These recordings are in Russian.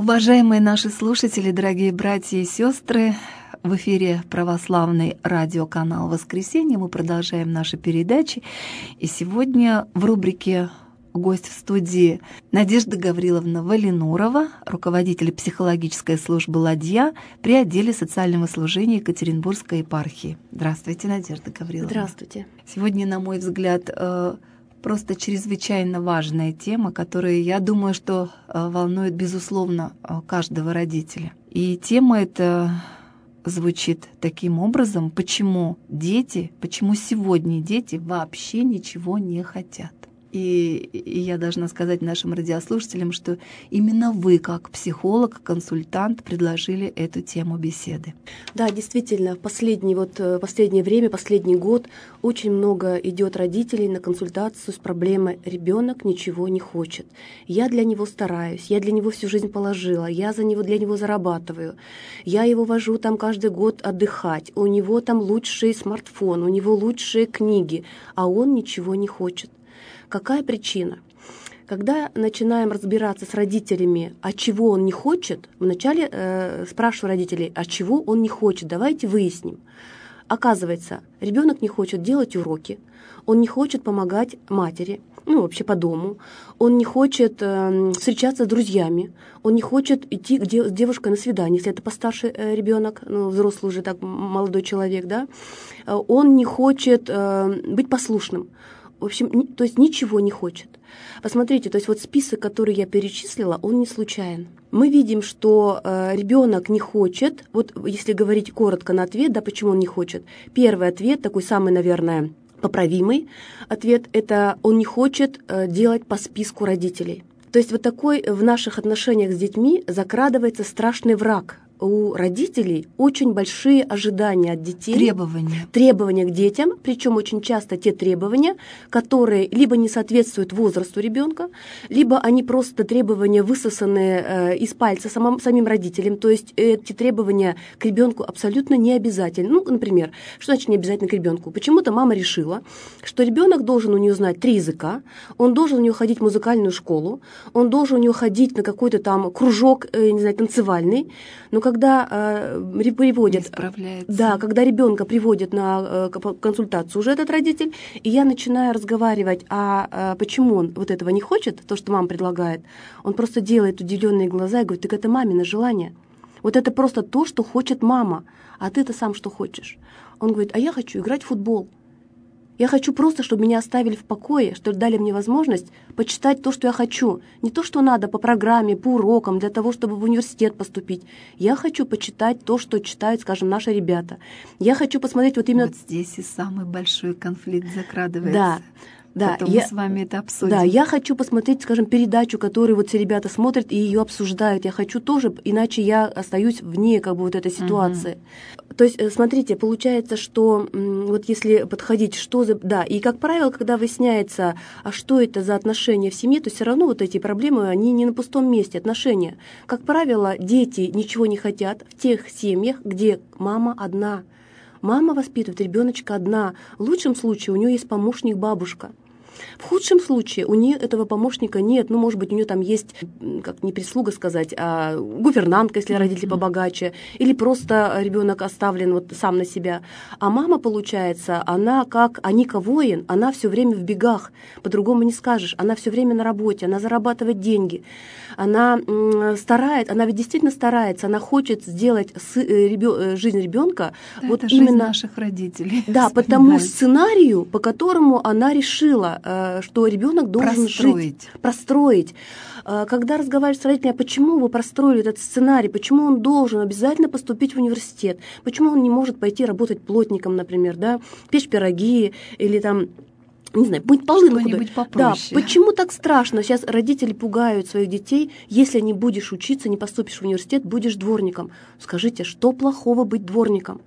Уважаемые наши слушатели, дорогие братья и сестры, в эфире православный радиоканал «Воскресенье». Мы продолжаем наши передачи. И сегодня в рубрике «Гость в студии» Надежда Гавриловна Валинурова, руководитель психологической службы «Ладья» при отделе социального служения Екатеринбургской епархии. Здравствуйте, Надежда Гавриловна. Здравствуйте. Сегодня, на мой взгляд, просто чрезвычайно важная тема, которая, я думаю, что волнует, безусловно, каждого родителя. И тема эта звучит таким образом: почему сегодня дети вообще ничего не хотят. И я должна сказать нашим радиослушателям, что именно вы, как психолог, консультант, предложили эту тему беседы. Да, действительно, в последнее время, последний год очень много идет родителей на консультацию с проблемой «ребенок ничего не хочет». Я для него стараюсь, я для него всю жизнь положила, я для него зарабатываю, я его вожу там каждый год отдыхать, у него там лучший смартфон, у него лучшие книги, а он ничего не хочет. Какая причина? Когда начинаем разбираться с родителями, а чего он не хочет, вначале спрашиваю родителей, а чего он не хочет, давайте выясним. Оказывается, ребенок не хочет делать уроки, он не хочет помогать матери, вообще по дому, он не хочет встречаться с друзьми, он не хочет идти с девушкой на свидание, если это постарше ребенок, взрослый уже так молодой человек, да, он не хочет быть послушным. В общем, то есть ничего не хочет. Посмотрите, то есть вот список, который я перечислила, он не случайен. Мы видим, что ребенок не хочет, вот если говорить коротко на ответ, да, почему он не хочет. Первый ответ, такой самый, наверное, поправимый ответ, это он не хочет делать по списку родителей. То есть вот такой в наших отношениях с детьми закрадывается страшный враг. У родителей очень большие ожидания от детей. Требования к детям, причем очень часто те требования, которые либо не соответствуют возрасту ребенка, либо они просто требования, высосанные из пальца самим родителям. То есть эти требования к ребенку абсолютно не обязательны. Например, что значит не обязательно к ребенку? Почему-то мама решила, что ребенок должен у нее знать 3 языка, он должен у нее ходить в музыкальную школу, он должен у нее ходить на какой-то там кружок, танцевальный. Но когда приводят, когда ребенка приводят на консультацию уже этот родитель, и я начинаю разговаривать, почему он вот этого не хочет, то, что мама предлагает, он просто делает удивленные глаза и говорит: так это мамино желание. Вот это просто то, что хочет мама, а ты-то сам что хочешь? Он говорит: а я хочу играть в футбол. Я хочу просто, чтобы меня оставили в покое, чтобы дали мне возможность почитать то, что я хочу. Не то, что надо по программе, по урокам, для того, чтобы в университет поступить. Я хочу почитать то, что читают, скажем, наши ребята. Я хочу посмотреть вот именно... Вот здесь и самый большой конфликт закрадывается. Да, потом мы с вами это обсудим. Да, я хочу посмотреть, скажем, передачу, которую вот все ребята смотрят и ее обсуждают. Я хочу тоже, иначе я остаюсь вне вот этой ситуации. То есть, смотрите, получается, что вот если подходить, и, как правило, когда выясняется, а что это за отношения в семье, то все равно вот эти проблемы, они не на пустом месте, отношения. Как правило, дети ничего не хотят в тех семьях, где мама одна. Мама воспитывает ребеночка одна. В лучшем случае у нее есть помощник бабушка. В худшем случае у нее этого помощника нет. Может быть, у нее там есть, как не прислуга сказать, а гувернантка, если родители побогаче, или просто ребенок оставлен вот сам на себя. А мама, получается, она как Аника воин, она все время в бегах, по-другому не скажешь. Она все время на работе, она зарабатывает деньги. Она старается, она ведь действительно старается, она хочет сделать жизнь ребенка вот это именно жизнь наших родителей. Да, по тому сценарию, по которому она решила, что ребенок должен простроить. Когда разговариваешь с родителями, а почему вы простроили этот сценарий, почему он должен обязательно поступить в университет, почему он не может пойти работать плотником, например, да, печь пироги или там, не знаю, мыть полы. Что-нибудь попроще. Да, почему так страшно? Сейчас родители пугают своих детей: если не будешь учиться, не поступишь в университет, будешь дворником. Скажите, что плохого быть дворником?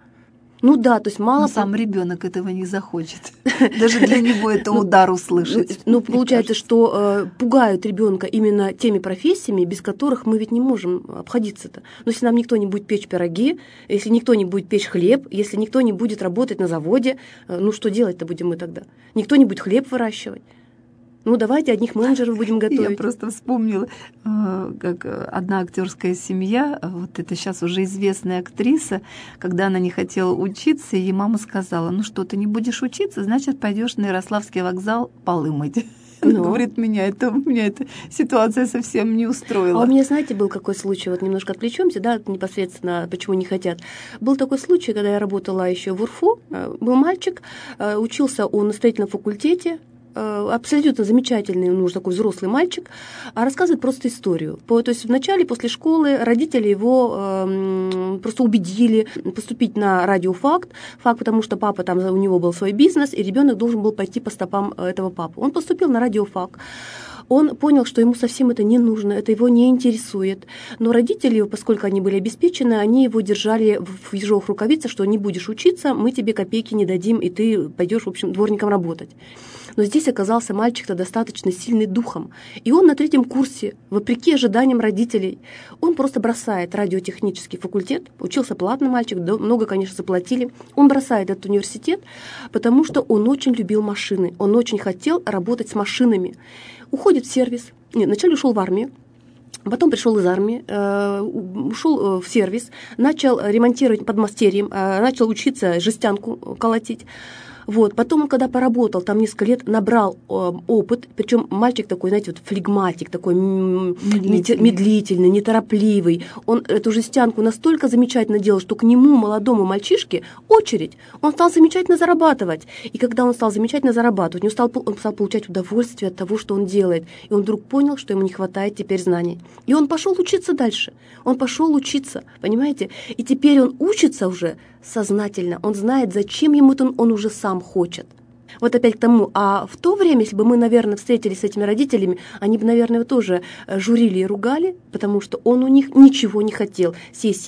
То есть мало... Но сам ребенок этого не захочет. Даже для него это удар услышать. Получается, что пугают ребенка именно теми профессиями, без которых мы ведь не можем обходиться-то. Но если нам никто не будет печь пироги, если никто не будет печь хлеб, если никто не будет работать на заводе, что делать-то будем мы тогда? Никто не будет хлеб выращивать. Ну, давайте одних менеджеров будем готовить. Я просто вспомнила, как одна актерская семья, вот это сейчас уже известная актриса, когда она не хотела учиться, ей мама сказала: ну что, ты не будешь учиться, значит, пойдешь на Ярославский вокзал полы мыть. Она говорит, меня эта ситуация совсем не устроила. А у меня, знаете, был какой случай, вот немножко отвлечемся, да, непосредственно, почему не хотят. Был такой случай, когда я работала еще в УРФУ, был мальчик, учился он на строительном факультете, абсолютно замечательный, он уже такой взрослый мальчик, рассказывает просто историю. То есть вначале, после школы, родители его просто убедили поступить на радиофакт, потому что папа там, у него был свой бизнес, и ребенок должен был пойти по стопам этого папы. Он поступил на радиофак. Он понял, что ему совсем это не нужно, это его не интересует. Но родители, поскольку они были обеспечены, они его держали в ежовых рукавицах, что не будешь учиться, мы тебе копейки не дадим, и ты пойдешь, в общем, дворником работать. Но здесь оказался мальчик-то достаточно сильный духом. И он на 3-м курсе, вопреки ожиданиям родителей, он просто бросает радиотехнический факультет, учился платно мальчик, много, конечно, заплатили. Он бросает этот университет, потому что он очень любил машины, он очень хотел работать с машинами. Уходит в сервис. Нет, вначале ушел в армию, потом пришел из армии, ушел в сервис, начал ремонтировать подмастерьем, начал учиться жестянку колотить. Вот. Потом он, когда поработал там несколько лет, набрал опыт, причем мальчик такой, знаете, вот флегматик, такой медлительный, неторопливый. Он эту жестянку настолько замечательно делал, что к нему, молодому мальчишке, очередь. Он стал замечательно зарабатывать. И когда он стал замечательно зарабатывать, он стал получать удовольствие от того, что он делает. И он вдруг понял, что ему не хватает теперь знаний. И он пошел учиться дальше. Он пошел учиться, понимаете? И теперь он учится уже сознательно. Он знает, зачем ему это он уже сам хочет. Вот опять к тому, а в то время, если бы мы, наверное, встретились с этими родителями, они бы, наверное, его тоже журили и ругали, потому что он у них ничего не хотел. Сессии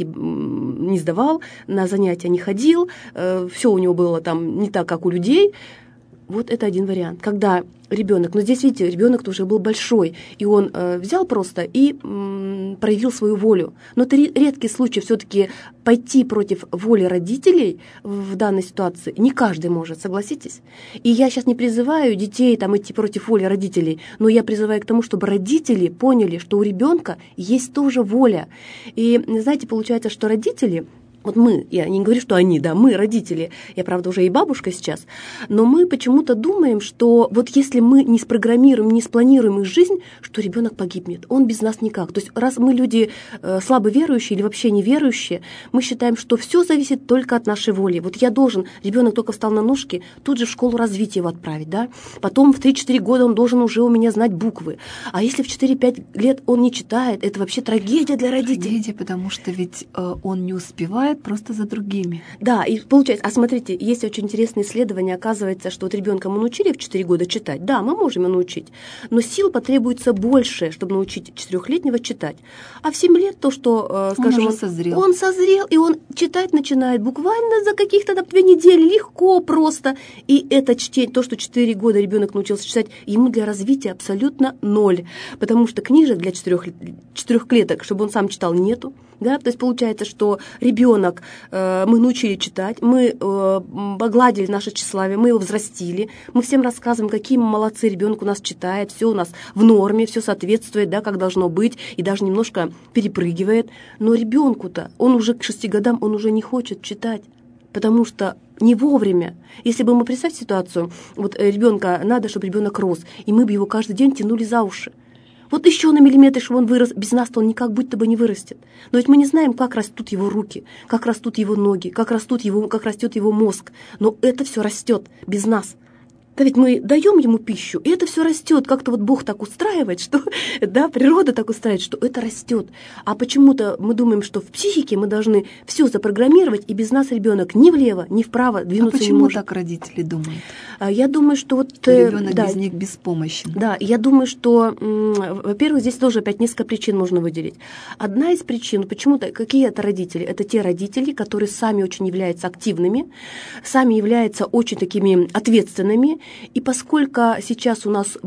не сдавал, на занятия не ходил, все у него было там не так, как у людей. Вот это один вариант. Когда ребенок, но здесь, видите, ребенок уже был большой, и он взял просто и проявил свою волю. Но это редкий случай все-таки пойти против воли родителей в данной ситуации. Не каждый может, согласитесь? И я сейчас не призываю детей там идти против воли родителей, но я призываю к тому, чтобы родители поняли, что у ребенка есть тоже воля. И, знаете, получается, что родители... Вот мы, я не говорю, что они, да, мы, родители, я, правда, уже и бабушка сейчас, но мы почему-то думаем, что вот если мы не спрограммируем, не спланируем их жизнь, что ребенок погибнет, он без нас никак. То есть раз мы люди слабо верующие или вообще неверующие, мы считаем, что все зависит только от нашей воли. Вот я должен, ребенок только встал на ножки, тут же в школу развития его отправить, да, потом в 3-4 года он должен уже у меня знать буквы. А если в 4-5 лет он не читает, это вообще трагедия для родителей. Трагедия, потому что ведь он не успевает просто за другими. Да, и получается, а смотрите, есть очень интересное исследование, оказывается, что вот ребенка мы научили в 4 года читать, да, мы можем его научить, но сил потребуется больше, чтобы научить 4-летнего читать. А в 7 лет то, что, скажем, он созрел, и он читать начинает буквально за каких-то 2 недели, легко просто. И это чтение, то, что 4 года ребенок научился читать, ему для развития абсолютно 0, потому что книжек для 4-клеток, чтобы он сам читал, нету. Да? То есть получается, что ребенок, мы научили читать, мы погладили наше тщеславие, мы его взрастили, мы всем рассказываем, какие мы молодцы, ребенок у нас читает, все у нас в норме, все соответствует, да, как должно быть, и даже немножко перепрыгивает. Но ребенку-то, он уже к 6 годам, он уже не хочет читать, потому что не вовремя. Если бы мы, представьте ситуацию, вот ребенка надо, чтобы ребенок рос, и мы бы его каждый день тянули за уши. Вот еще на миллиметр, чтобы он вырос, без нас-то он никак будто бы не вырастет. Но ведь мы не знаем, как растут его руки, как растут его ноги, как растет его мозг. Но это все растет без нас. Да ведь мы даем ему пищу, и это все растет. Как-то вот Бог так устраивает, что, да, природа так устраивает, что это растет. А почему-то мы думаем, что в психике мы должны все запрограммировать, и без нас ребенок ни влево, ни вправо двинуться не может. Почему так родители думают? Я думаю, что вот... Ребенок без них беспомощен. Да, я думаю, что, во-первых, здесь тоже опять несколько причин можно выделить. Одна из причин, почему-то, какие это родители? Это те родители, которые сами очень являются активными, сами являются очень такими ответственными, И поскольку сейчас у нас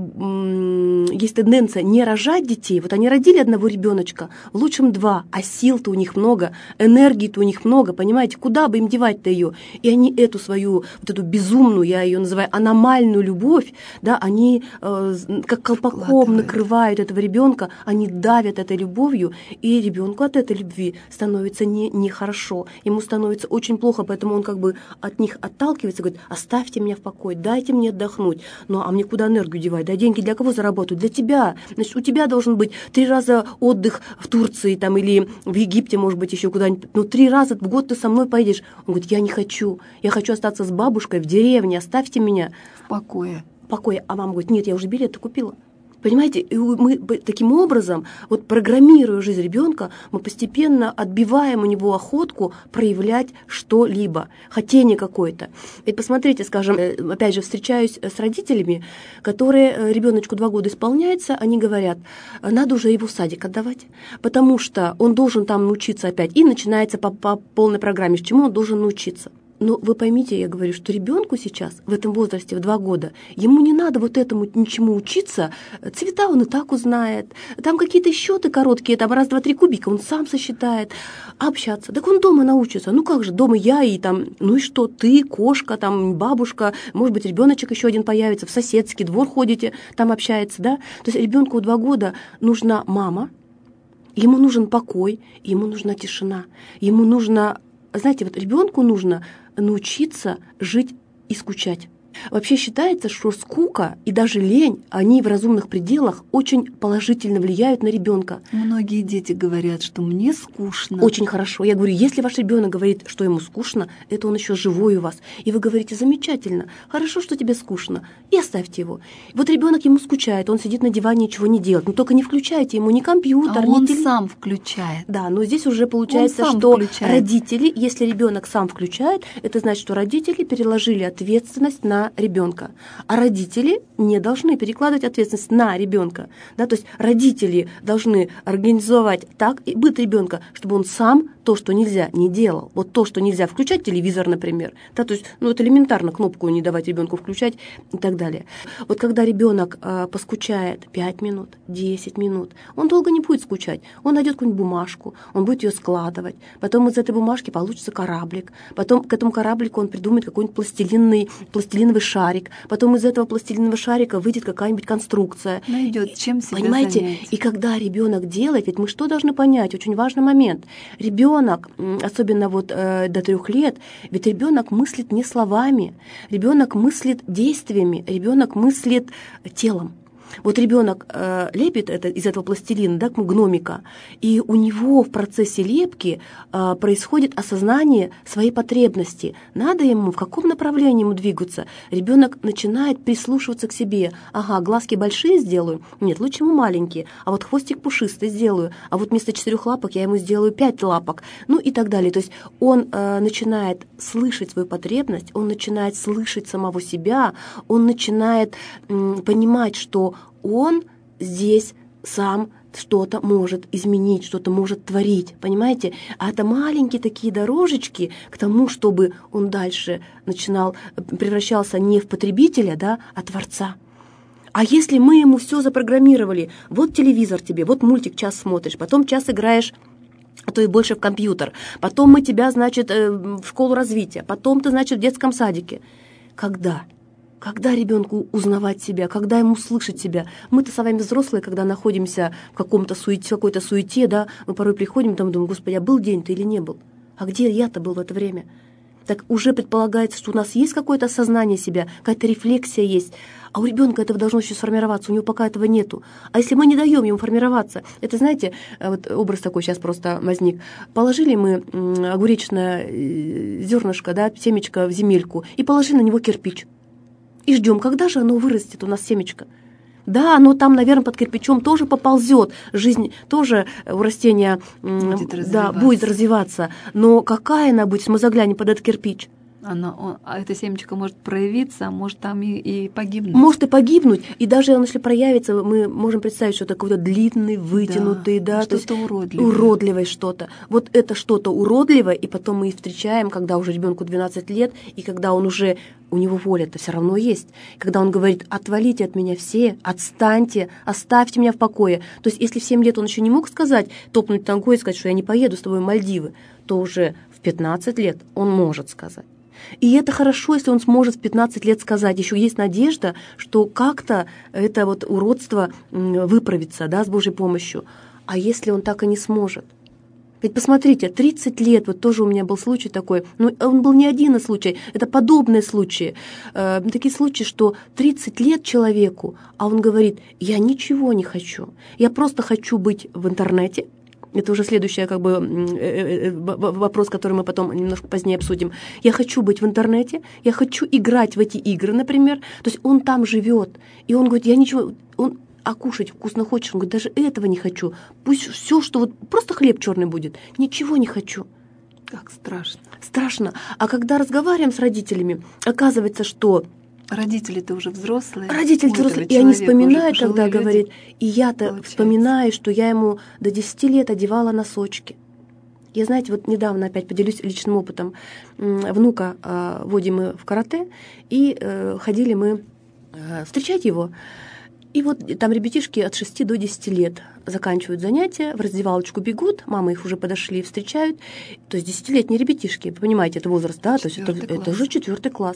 есть тенденция не рожать детей, вот они родили одного ребеночка, в лучшем 2, а сил-то у них много, энергии-то у них много, понимаете, куда бы им девать-то ее? И они эту свою, вот эту безумную, я ее называю, аномальную любовь, да, они как колпаком накрывают этого ребенка, они давят этой любовью, и ребенку от этой любви становится нехорошо, ему становится очень плохо, поэтому он как бы от них отталкивается, говорит: оставьте меня в покое, дайте мне отдохнуть. Ну, а мне куда энергию девать? Да, деньги для кого зарабатывать? Для тебя. Значит, у тебя должен быть 3 раза отдых в Турции там, или в Египте, может быть, еще куда-нибудь. Ну, 3 раза в год ты со мной поедешь. Он говорит: я не хочу. Я хочу остаться с бабушкой в деревне, оставьте меня. В покое. В покое. А мама говорит: нет, я уже билеты купила. Понимаете, и мы таким образом, вот программируя жизнь ребенка, мы постепенно отбиваем у него охотку проявлять что-либо, хотение какое-то. И посмотрите, скажем, опять же, встречаюсь с родителями, которые, ребеночку 2 года исполняется, они говорят: надо уже его в садик отдавать, потому что он должен там научиться опять, и начинается по полной программе, с чему он должен научиться. Но вы поймите, я говорю, что ребенку сейчас, в этом возрасте, в 2 года, ему не надо вот этому ничему учиться, цвета он и так узнает, там какие-то счеты короткие, там 1, 2, 3 кубика он сам сосчитает, общаться. Так он дома научится. Ну как же, дома я и там, ну и что, ты, кошка, там бабушка, может быть, ребеночек еще один появится, в соседский двор ходите, там общается, да? То есть ребенку в 2 года нужна мама, ему нужен покой, ему нужна тишина, ему нужно, знаете, вот ребенку нужно научиться жить и скучать. Вообще считается, что скука и даже лень, они в разумных пределах очень положительно влияют на ребенка. Многие дети говорят, что мне скучно. Очень хорошо. Я говорю, если ваш ребенок говорит, что ему скучно, это он еще живой у вас. И вы говорите: замечательно, хорошо, что тебе скучно, и оставьте его. Вот ребенок ему скучает, он сидит на диване, ничего не делает. Но только не включайте ему ни компьютер, ни он телевизор. сам включает. Да, но здесь уже получается, что родители, если ребенок сам включает, это значит, что родители переложили ответственность на ребенка, а родители не должны перекладывать ответственность на ребенка. Да, то есть родители должны организовать так и быт ребенка, чтобы он сам то, что нельзя, не делал. Вот то, что нельзя включать телевизор, например, да, то есть, ну, это элементарно кнопку не давать ребенку включать и так далее. Вот когда ребенок поскучает 5 минут, 10 минут, он долго не будет скучать. Он найдет какую-нибудь бумажку, он будет ее складывать, потом из этой бумажки получится кораблик, потом к этому кораблику он придумает какой-нибудь пластилиновый шарик, потом из этого пластилинового шарика выйдет какая-нибудь конструкция. Найдет чем себя Понимаете? занять. И когда ребенок делает, ведь мы что должны понять? Очень важный момент. Ребенок, особенно вот до 3 лет, ведь ребенок мыслит не словами, ребенок мыслит действиями, ребенок мыслит телом. Вот ребенок лепит это, из этого пластилина, да, гномика, и у него в процессе лепки происходит осознание своей потребности. Надо ему, в каком направлении ему двигаться. Ребенок начинает прислушиваться к себе. Ага, глазки большие сделаю? Нет, лучше ему маленькие. А вот хвостик пушистый сделаю. А вот вместо 4 лапок я ему сделаю 5 лапок. Ну и так далее. То есть он начинает слышать свою потребность, он начинает слышать самого себя, он начинает понимать, что он здесь сам что-то может изменить, что-то может творить, понимаете? А это маленькие такие дорожечки к тому, чтобы он дальше превращался не в потребителя, да, а творца. А если мы ему все запрограммировали, вот телевизор тебе, вот мультик час смотришь, потом час играешь, а то и больше в компьютер, потом мы тебя, значит, в школу развития, потом ты, значит, в детском садике. Когда ребенку узнавать себя, когда ему слышать себя? Мы-то с вами взрослые, когда находимся в какой-то суете, да, мы порой приходим, там думаем: Господи, а был день-то или не был? А где я-то был в это время? Так уже предполагается, что у нас есть какое-то осознание себя, какая-то рефлексия есть, а у ребенка этого должно еще сформироваться, у него пока этого нету. А если мы не даем ему формироваться, это, знаете, вот образ такой сейчас просто возник. Положили мы огуречное зернышко, да, семечко в земельку, и положили на него кирпич. И ждем, когда же оно вырастет, у нас семечко. Да, оно там, наверное, под кирпичом тоже поползет. Жизнь тоже у растения будет развиваться. Но какая она будет, если мы заглянем под этот кирпич? А эта семечка может проявиться, а может там и погибнуть. Может и погибнуть, и даже если проявится, мы можем представить, что это какой-то длинный, вытянутый, да, что-то то есть уродливое. Уродливое что-то. Вот это что-то уродливое, и потом мы их встречаем, когда уже ребенку 12 лет, и когда он уже, у него воля-то все равно есть. Когда он говорит: отвалите от меня все, отстаньте, оставьте меня в покое. То есть если в 7 лет он еще не мог сказать, топнуть ногой и сказать, что я не поеду с тобой в Мальдивы, то уже в 15 лет он может сказать. И это хорошо, если он сможет в 15 лет сказать. Еще есть надежда, что как-то это вот уродство выправится, да, с Божьей помощью. А если он так и не сможет? Ведь посмотрите, 30 лет, вот тоже у меня был случай такой, но он был не один случай, это подобные случаи. Такие случаи, что 30 лет человеку, а он говорит: я ничего не хочу, я просто хочу быть в интернете. Это уже следующий вопрос, который мы потом немножко позднее обсудим. Я хочу быть в интернете, я хочу играть в эти игры, например. То есть он там живет, и он говорит: я ничего... А кушать вкусно хочешь? Он говорит: даже этого не хочу. Пусть все, что вот просто хлеб черный будет. Ничего не хочу. Как страшно. Страшно. А когда разговариваем с родителями, оказывается, что... Родители-то уже взрослые. Родители взрослые, и они вспоминают, когда говорит, и я-то вспоминаю, что я ему до 10 лет одевала носочки. Я, знаете, вот недавно опять поделюсь личным опытом. Внука водим мы в карате, и ходили мы встречать его. И вот там ребятишки от 6 до 10 лет заканчивают занятия, в раздевалочку бегут, мамы их уже подошли, встречают. То есть 10-летние ребятишки, вы понимаете, это возраст, да, то есть это уже 4 класс,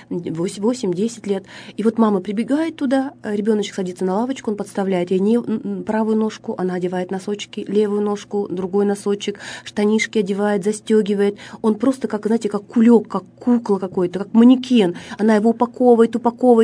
8-10 лет. И вот мама прибегает туда, ребеночек садится на лавочку, он подставляет ей правую ножку, она одевает носочки, левую ножку, другой носочек, штанишки одевает, застегивает. Он просто, как, знаете, как кулек, как кукла какой-то, как манекен. Она его упаковывает.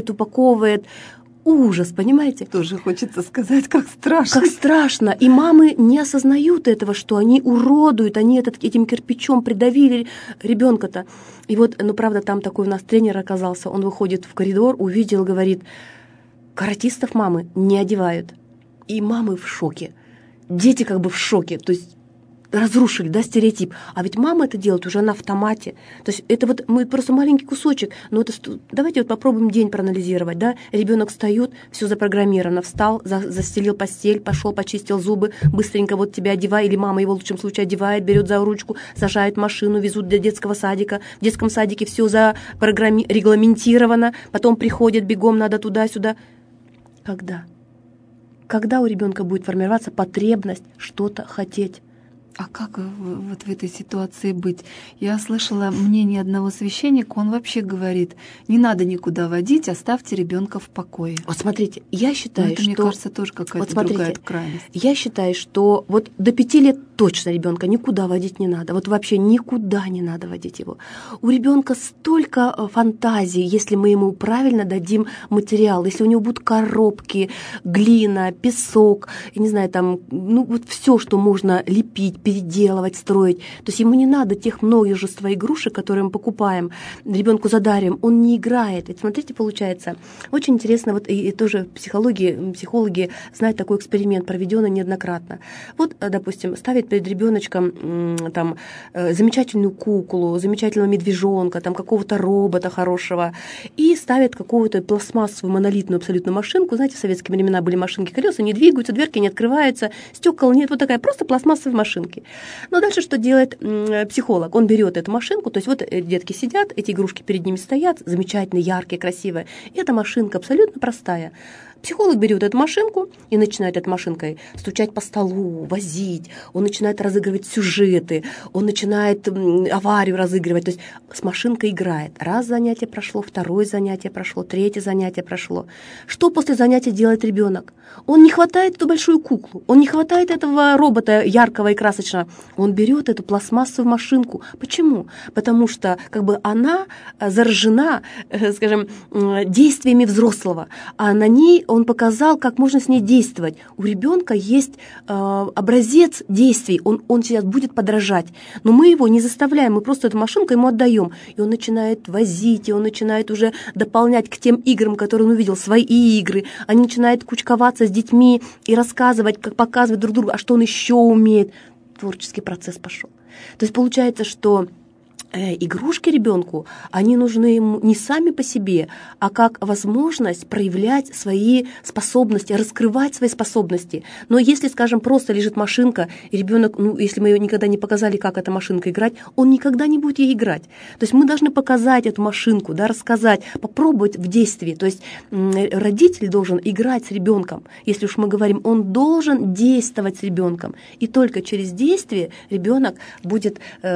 Ужас, понимаете? Тоже хочется сказать, как страшно. Как страшно. И мамы не осознают этого, что они уродуют, они этим кирпичом придавили ребенка-то. И вот, ну, правда, там такой у нас тренер оказался, он выходит в коридор, увидел, говорит: каратистов мамы не одевают. И мамы в шоке. Дети как бы в шоке. То есть разрушили, да, стереотип. А ведь мама это делает уже на автомате. То есть это вот мы просто маленький кусочек. Но это давайте вот попробуем день проанализировать, да. Ребенок встает, все запрограммировано, встал, застелил постель, пошел, почистил зубы, быстренько вот тебя одевай, или мама его в лучшем случае одевает, берет за ручку, сажает в машину, везут для детского садика. В детском садике все регламентировано, потом приходят, бегом надо туда-сюда. Когда у ребенка будет формироваться потребность что-то хотеть? А как вот в этой ситуации быть? Я слышала мнение одного священника, он вообще говорит: не надо никуда водить, оставьте ребенка в покое. Вот смотрите, я считаю, это, что... мне кажется, тоже какая-то другая крайность. Я считаю, что вот до 5 лет точно ребенка никуда водить не надо. Вот вообще никуда не надо водить его. У ребенка столько фантазий, если мы ему правильно дадим материал, если у него будут коробки, глина, песок, я не знаю, там, ну вот все, что можно лепить, переделывать, строить. То есть ему не надо тех множества игрушек, которые мы покупаем, ребенку задариваем. Он не играет. Ведь смотрите, получается, очень интересно, вот и тоже психологи знают такой эксперимент, проведенный неоднократно. Вот, допустим, ставят перед ребеночком там замечательную куклу, замечательного медвежонка, там какого-то робота хорошего, и ставят какую-то пластмассовую монолитную абсолютно машинку. Знаете, в советские времена были машинки, колеса не двигаются, дверки не открываются, стекол нет, вот такая просто пластмассовая машинка. Но дальше что делает психолог? Он берет эту машинку, то есть вот детки сидят, эти игрушки перед ними стоят, замечательные, яркие, красивые, и эта машинка абсолютно простая. Психолог берет эту машинку и начинает этой машинкой стучать по столу, возить, он начинает разыгрывать сюжеты, он начинает аварию разыгрывать, то есть с машинкой играет. Раз занятие прошло, второе занятие прошло, третье занятие прошло. Что после занятия делает ребенок? Он не хватает эту большую куклу, он не хватает этого робота яркого и красочного, он берет эту пластмассовую машинку. Почему? Потому что как бы она заражена, скажем, действиями взрослого, а на ней он показал, как можно с ней действовать. У ребенка есть образец действий, он сейчас будет подражать. Но мы его не заставляем, мы просто эту машинку ему отдаем. И он начинает возить, и он начинает уже дополнять к тем играм, которые он увидел, свои игры. Они начинают кучковаться с детьми и рассказывать, как показывать друг другу, а что он еще умеет. Творческий процесс пошел. То есть получается, что игрушки ребенку, они нужны ему не сами по себе, а как возможность проявлять свои способности, раскрывать свои способности. Но если, скажем, просто лежит машинка, и ребенок, если мы ее никогда не показали, как эта машинка играть, он никогда не будет ей играть. То есть мы должны показать эту машинку, да, рассказать, попробовать в действии. То есть родитель должен играть с ребенком. Если уж мы говорим, он должен действовать с ребенком. И только через действие ребенок будет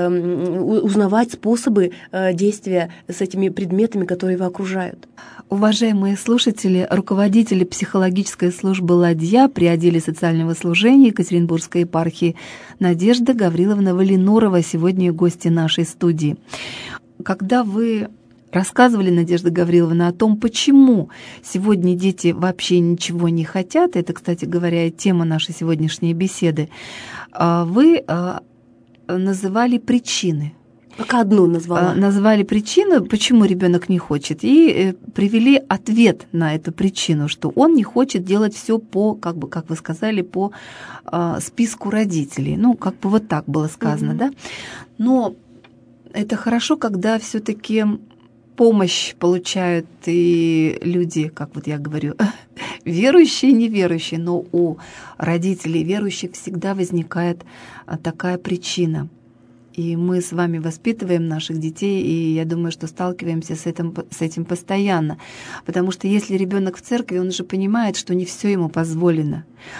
узнавать способы действия с этими предметами, которые его окружают. Уважаемые слушатели, руководители психологической службы «Ладья» при отделе социального служения Екатеринбургской епархии Надежда Гавриловна Валинурова сегодня гости нашей студии. Когда вы рассказывали, Надежда Гавриловна, о том, почему сегодня дети вообще ничего не хотят, это, кстати говоря, тема нашей сегодняшней беседы, вы называли причины. Пока одну назвала. Назвали причину, почему ребенок не хочет, и привели ответ на эту причину, что он не хочет делать все по, как вы сказали, по списку родителей. Как бы вот так было сказано, да? Но это хорошо, когда все-таки помощь получают и люди, как вот я говорю, верующие и неверующие, но у родителей верующих всегда возникает такая причина. И мы с вами воспитываем наших детей, и я думаю, что сталкиваемся с этим постоянно. Потому что если ребенок в церкви, он же понимает, что не все ему позволено.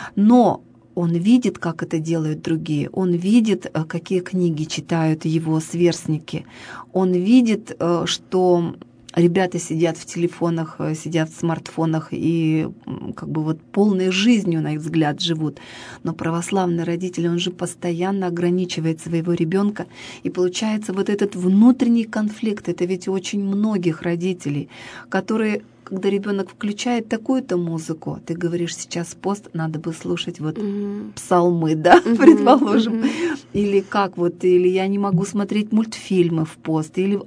Но он видит, как это делают другие, он видит, какие книги читают его сверстники, он видит, что ребята сидят в телефонах, сидят в смартфонах и как бы вот полной жизнью, на их взгляд, живут. Но православный родитель, он же постоянно ограничивает своего ребенка. И получается вот этот внутренний конфликт, это ведь у очень многих родителей, которые, когда ребенок включает такую-то музыку, ты говоришь, сейчас пост, надо бы слушать вот псалмы, да, предположим, или как вот, или я не могу смотреть мультфильмы в пост, или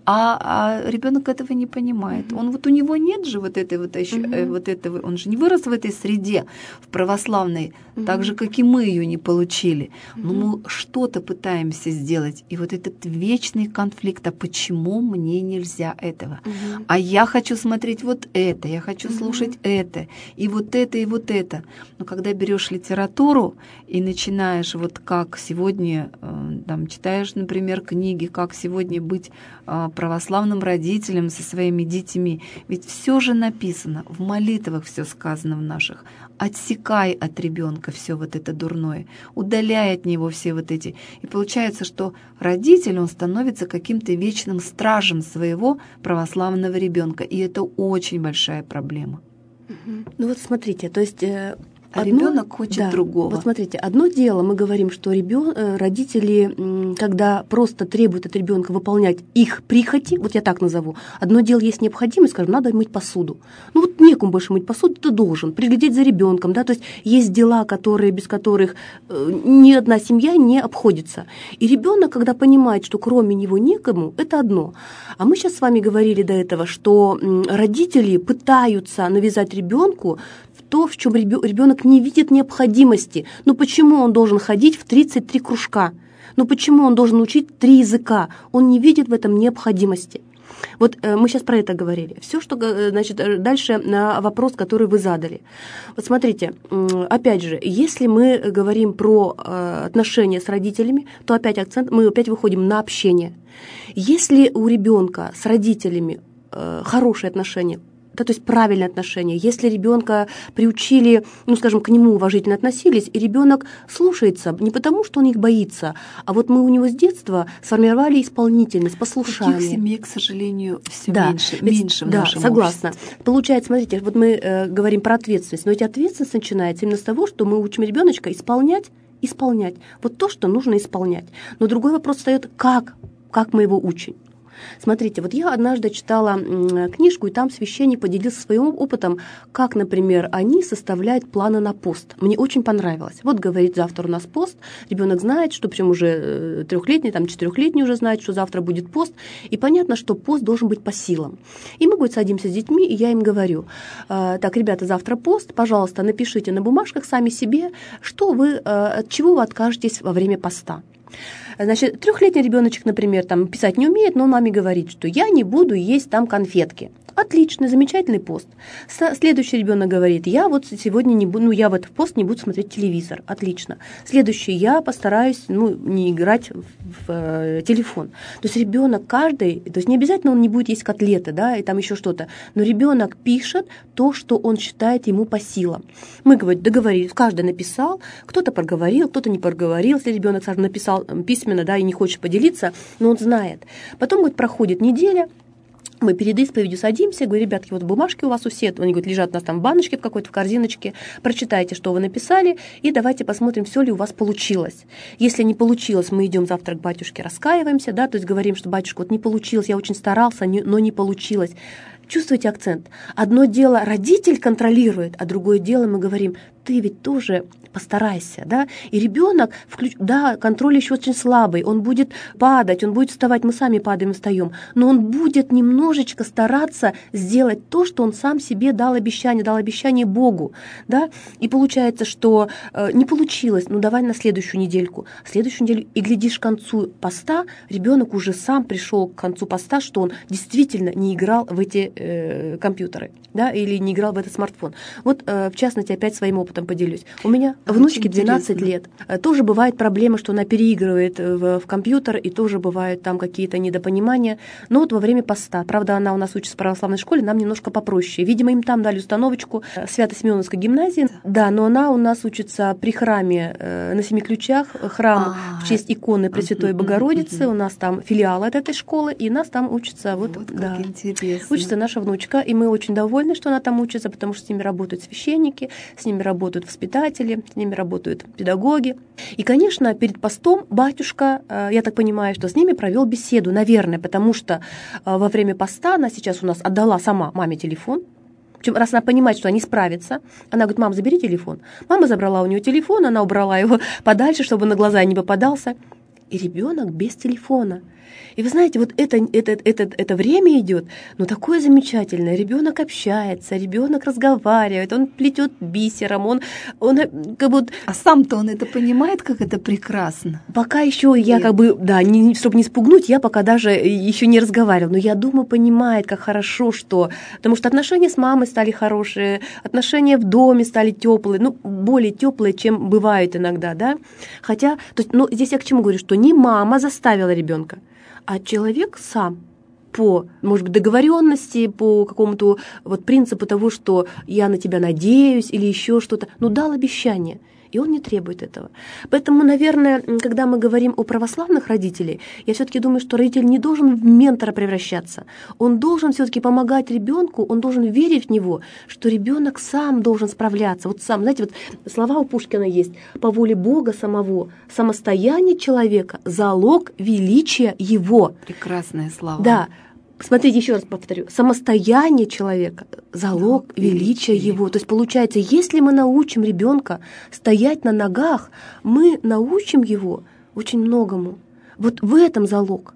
а ребенок этого не понимает. Он вот у него нет же вот этой вот этого, он же не вырос в этой среде, в православной, так же, как и мы ее не получили. Но мы что-то пытаемся сделать, и вот этот вечный конфликт, а почему мне нельзя этого? А я хочу смотреть вот это, я хочу слушать это, и вот это, и вот это. Но когда берешь литературу и начинаешь, вот как сегодня, там, читаешь, например, книги, как сегодня быть православным родителем со своими детьми, ведь все же написано, в молитвах все сказано в наших. Отсекай от ребенка все вот это дурное, удаляй от него все вот эти. И получается, что родитель, он становится каким-то вечным стражем своего православного ребенка, и это очень большая проблема. Ну вот смотрите, то есть ребенок хочет другого. Вот смотрите, одно дело, мы говорим, что родители, когда просто требуют от ребенка выполнять их прихоти, вот я так назову, одно дело есть необходимость, скажем, надо мыть посуду. Ну вот некому больше мыть посуду, ты должен приглядеть за ребенком, да, то есть есть дела, без которых ни одна семья не обходится. И ребенок, когда понимает, что кроме него некому, это одно. А мы сейчас с вами говорили до этого, что родители пытаются навязать ребенку то, в чем ребенок не видит необходимости. Ну почему он должен ходить в 33 кружка? Ну почему он должен учить 3 языка? Он не видит в этом необходимости. Вот мы сейчас про это говорили. Все, что, значит, дальше на вопрос, который вы задали. Вот смотрите, опять же, если мы говорим про отношения с родителями, то мы опять выходим на общение. Если у ребенка с родителями хорошие отношения, да, то есть правильные отношения. Если ребенка приучили, ну, скажем, к нему уважительно относились, и ребенок слушается не потому, что он их боится, а вот мы у него с детства сформировали исполнительность, послушание. Таких семей, к сожалению, все меньше в да, нашем согласна. обществе. Получается, смотрите, вот мы говорим про ответственность, но эта ответственность начинается именно с того, что мы учим ребеночка исполнять. Вот то, что нужно исполнять. Но другой вопрос встает, как мы его учим. Смотрите, вот я однажды читала книжку, и там священник поделился своим опытом, как, например, они составляют планы на пост. Мне очень понравилось. Вот, говорит, завтра у нас пост, ребенок знает, что, причем уже 3-летний, там 4-летний уже знает, что завтра будет пост, и понятно, что пост должен быть по силам. И мы, говорит, садимся с детьми, и я им говорю, так, ребята, завтра пост, пожалуйста, напишите на бумажках сами себе, от чего вы откажетесь во время поста. Значит, 3-летний ребеночек, например, там писать не умеет, но он маме говорит, что я не буду есть там конфетки. Отлично, замечательный пост. Следующий ребенок говорит, я вот сегодня не буду, я в этот пост не буду смотреть телевизор. Отлично. Следующий, я постараюсь не играть в телефон. То есть ребенок каждый, то есть не обязательно он не будет есть котлеты, да, и там еще что-то, но ребенок пишет то, что он считает ему по силам. Мы договорились, каждый написал, кто-то проговорил, кто-то не проговорил. Если ребенок, скажем, написал письменно, да, и не хочет поделиться, но он знает. Потом, говорит, проходит неделя, мы перед исповедью садимся, говорю, ребятки, вот бумажки у вас у всех, они говорят, лежат у нас там в баночке в какой-то, в корзиночке, прочитайте, что вы написали, и давайте посмотрим, все ли у вас получилось. Если не получилось, мы идем завтра к батюшке, раскаиваемся, да, то есть говорим, что батюшка, вот не получилось, я очень старался, но не получилось. Чувствуете акцент? Одно дело родитель контролирует, а другое дело мы говорим, ты ведь тоже постарайся, да, и ребенок, да, контроль еще очень слабый, он будет падать, он будет вставать, мы сами падаем и встаем, но он будет немножечко стараться сделать то, что он сам себе дал обещание Богу, да, и получается, что не получилось, ну давай на следующую неделю, и глядишь к концу поста, ребенок уже сам пришел к концу поста, что он действительно не играл в эти компьютеры, да, или не играл в этот смартфон. Вот, в частности, опять своим опытом поделюсь. У меня внучке 12 лет. Тоже бывает проблема, что она переигрывает в компьютер, и тоже бывают там какие-то недопонимания. Но вот во время поста, правда, она у нас учится в православной школе, нам немножко попроще. Видимо, им там дали установочку Свято-Симеоновской гимназии. Да, но она у нас учится при храме на Семи Ключах, храм в честь иконы Пресвятой Богородицы. У нас там филиал от этой школы, и нас там учится да, учится наша внучка, и мы очень довольны, что она там учится, потому что с ними работают священники, с ними работают воспитатели, с ними работают педагоги. И, конечно, перед постом батюшка, я так понимаю, что с ними провел беседу, наверное, потому что во время поста она сейчас у нас отдала сама маме телефон. Причем, раз она понимает, что они справятся, она говорит, мам, забери телефон. Мама забрала у нее телефон, она убрала его подальше, чтобы на глаза не попадался. И ребенок без телефона. И вы знаете, вот это время идет, но такое замечательное. Ребенок общается, ребенок разговаривает, он плетет бисером, он как бы... А сам-то он это понимает, как это прекрасно? Пока еще я как бы, да, чтобы не спугнуть, я пока даже еще не разговаривала, но я думаю, понимает, как хорошо, что... Потому что отношения с мамой стали хорошие, отношения в доме стали теплые, ну, более теплые, чем бывают иногда, да. Хотя, то есть, ну, здесь я к чему говорю, что не мама заставила ребенка, а человек сам по, может быть, договоренности, по какому-то вот принципу того, что я на тебя надеюсь или еще что-то, но дал обещание. И он не требует этого. Поэтому, наверное, когда мы говорим о православных родителях, я все-таки думаю, что родитель не должен в ментора превращаться. Он должен все-таки помогать ребенку, он должен верить в него, что ребенок сам должен справляться. Вот сам, знаете, вот слова у Пушкина есть: «По воле Бога самого, самостояние человека – залог величия его». Прекрасные слова. Да. Смотрите, еще раз повторю, самостояние человека – залог величия его. То есть, получается, если мы научим ребенка стоять на ногах, мы научим его очень многому. Вот в этом залог,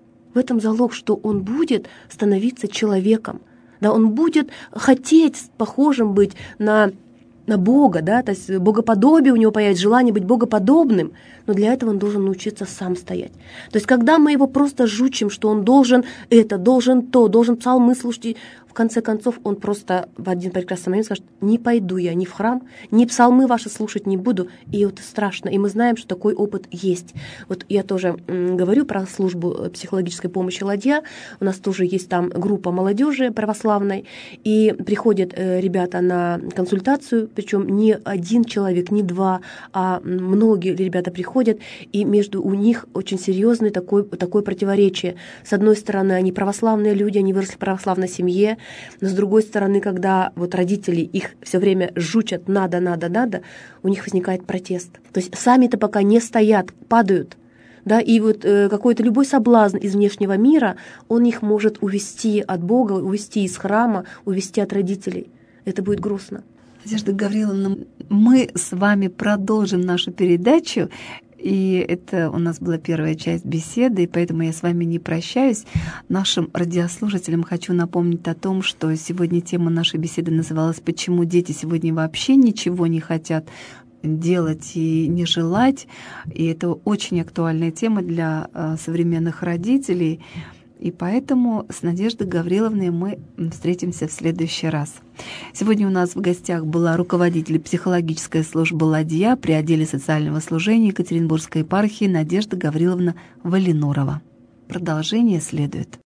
что он будет становиться человеком, да, он будет хотеть похожим быть на Бога, да, то есть богоподобие у него появится, желание быть богоподобным, но для этого он должен научиться сам стоять. То есть когда мы его просто жучим, что он должен это, должен то, должен псалмы слушать, в конце концов он просто в один прекрасный момент скажет: не пойду я ни в храм, ни псалмы ваши слушать не буду, и это страшно, и мы знаем, что такой опыт есть. Вот я тоже говорю про службу психологической помощи «Ладья», у нас тоже есть там группа молодежи православной, и приходят ребята на консультацию, причем не один человек, не два, а многие ребята приходят, и у них очень серьезное такое противоречие. С одной стороны, они православные люди, они выросли в православной семье, но с другой стороны, когда вот родители их все время жучат надо, у них возникает протест. То есть сами-то пока не стоят, падают. Да, и вот какой-то любой соблазн из внешнего мира, он их может увести от Бога, увести из храма, увести от родителей. Это будет грустно. Надежда Гавриловна, мы с вами продолжим нашу передачу. И это у нас была первая часть беседы, и поэтому я с вами не прощаюсь. Нашим радиослушателям хочу напомнить о том, что сегодня тема нашей беседы называлась «Почему дети сегодня вообще ничего не хотят?». делать и не желать. И это очень актуальная тема для современных родителей. И поэтому с Надеждой Гавриловной мы встретимся в следующий раз. Сегодня у нас в гостях была руководитель психологической службы «Ладья» при отделе социального служения Екатеринбургской епархии Надежда Гавриловна Валинурова. Продолжение следует.